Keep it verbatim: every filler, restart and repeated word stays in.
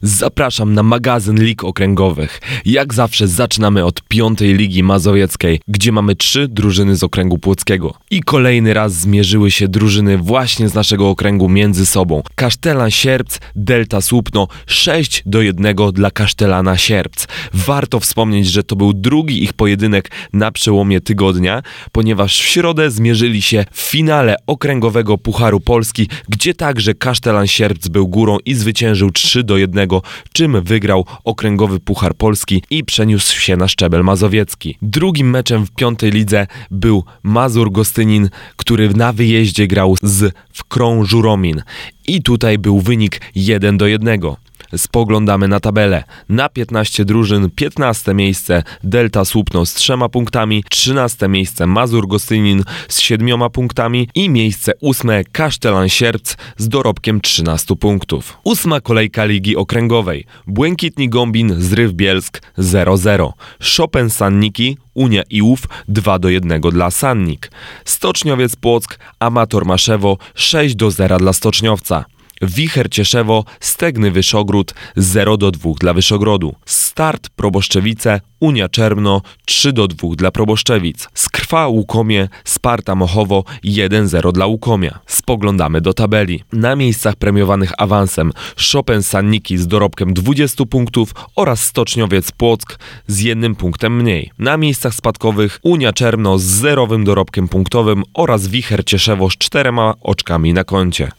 Zapraszam na magazyn lig okręgowych. Jak zawsze zaczynamy od piątej Ligi Mazowieckiej, gdzie mamy trzy drużyny z okręgu płockiego. I kolejny raz zmierzyły się drużyny właśnie z naszego okręgu między sobą. Kasztelan Sierpc, Delta Słupno sześć do jednego dla Kasztelana Sierpc. Warto wspomnieć, że to był drugi ich pojedynek na przełomie tygodnia, ponieważ w środę zmierzyli się w finale okręgowego Pucharu Polski, gdzie także Kasztelan Sierpc był górą i zwyciężył trzy do jednego, czym wygrał okręgowy Puchar Polski i przeniósł się na szczebel mazowiecki. Drugim meczem w piątej lidze był Mazur Gostynin, który na wyjeździe grał z Wkrą Żuromin. I tutaj był wynik jeden do jednego. Spoglądamy na tabelę. Na piętnaście drużyn, piętnaste miejsce Delta Słupno z trzema punktami, trzynaste miejsce Mazur Gostynin z siedmioma punktami i miejsce ósme Kasztelan Sierpc z dorobkiem trzynastu punktów. Ósma kolejka Ligi Okręgowej. Błękitni Gombin Zryw Bielsk zero zero. Chopin Sanniki Unia Iłów dwa do jednego dla Sannik. Stoczniowiec Płock Amator Maszewo sześć do zera dla Stoczniowca. Wicher Cieszewo, Stegny Wyszogród zero do dwóch dla Wyszogrodu. Start Proboszczewice, Unia Czermno trzy do dwóch dla Proboszczewic. Skrwa Łukomie, Sparta Mochowo jeden zero dla Łukomia. Spoglądamy do tabeli. Na miejscach premiowanych awansem Chopin Sanniki z dorobkiem dwudziestu punktów oraz Stoczniowiec Płock z jednym punktem mniej. Na miejscach spadkowych Unia Czermno z zerowym dorobkiem punktowym oraz Wicher Cieszewo z czterema oczkami na koncie.